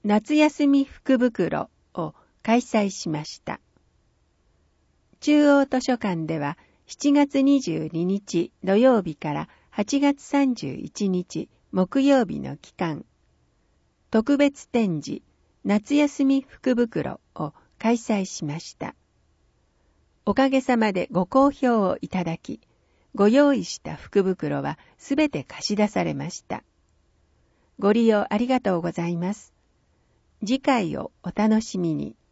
夏休み福袋を開催しました。中央図書館では7月22日土曜日から8月31日木曜日の期間、特別展示夏休み福袋を開催しました。おかげさまでご好評をいただき、ご用意した福袋はすべて貸し出されました。ご利用ありがとうございます。次回をお楽しみに。